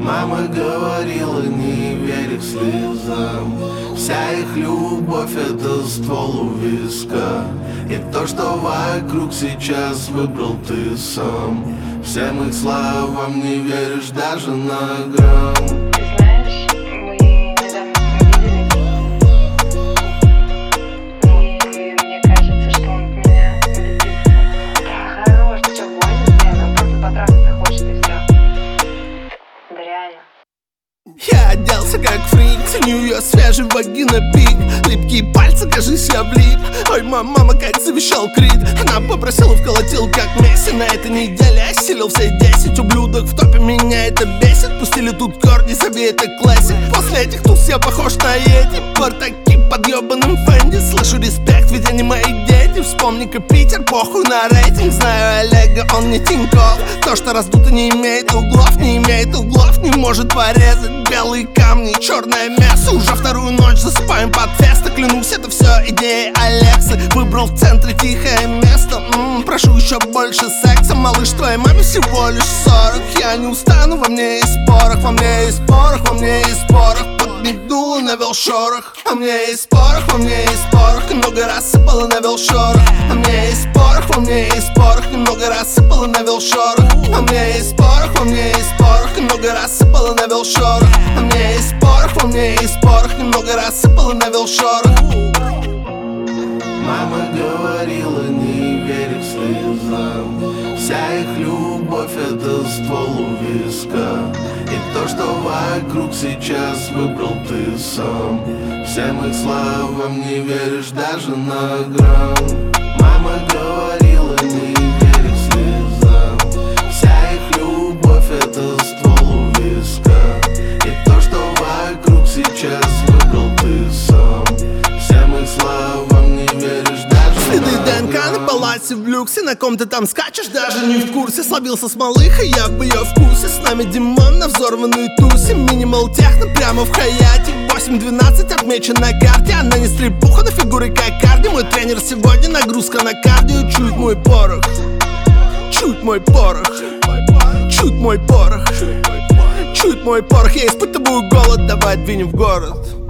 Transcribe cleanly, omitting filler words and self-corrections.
Мама говорила, не верь их слезам. Вся их любовь — это ствол у виска. И то, что вокруг сейчас выбрал ты сам. Всем их словам не веришь даже на грамм. Я оделся как фрик, ценю ее свежий вагина пик. Липкие пальцы, кажись, я влип. Ой, мама, как завещал Крид. Она попросила, вколотил как Месси. На этой неделе осилил все 10 ублюдок в топе, меня это бесит. Пустили тут корни, забей, это классик. После этих туз я похож на Йети. Бартаки под ебаным Фэнди. Слышу респект, ведь они мои дети. Вспомни-ка Питер, похуй на рейтинг. Знаю Олега, он не Тинькофф. То, что раздуто, не имеет углов. Не имеет углов, не может порезать. Белые камни, черное мясо. Уже вторую ночь засыпаем под феста. Клянусь, это все идея Алексы. Выбрал в центре тихое место. Прошу еще больше секса. Малыш, твоей маме всего лишь 40. Я не устану, во мне есть порох. Во мне есть порох, во мне есть порох. Подмигнула, навел шорох. А мне есть порох, во мне есть порох. Много раз сыпала, навел шорох. А мне есть порох, во мне есть порох. Много раз сыпала, навел шорох. А мне есть порох, во мне есть порох. Много раз сыпала, навел шорох. А мне есть порох, во мне есть порох. Немного раз сыпала, навел шорох. Мама говорила, не верь их слезам. Вся их любовь — это ствол у виска. И то, что вокруг сейчас выбрал ты сам. Всем их словам не веришь даже на грамм. Мама говорила, не верь их слезам. Вся их любовь — это ствол у виска. И то, что вокруг сейчас выбрал ты сам. Всем их словам не веришь даже Следы на ДНК грамм. на палате в люксе. На ком ты там скачешь, даже не в курсе. Словился с малыхой, я в ее вкусе. С нами Димон на взорванной тусе. Минимал техно прямо в Хаяте. 8-12 отмечен на карте. Она не стрипуха, на фигуре как Карди. Мой тренер сегодня, нагрузка на кардио. Чуть мой порох, чуть мой порох, чуть мой порох, чуть мой порох. Я испытываю голод, давай двинем в город.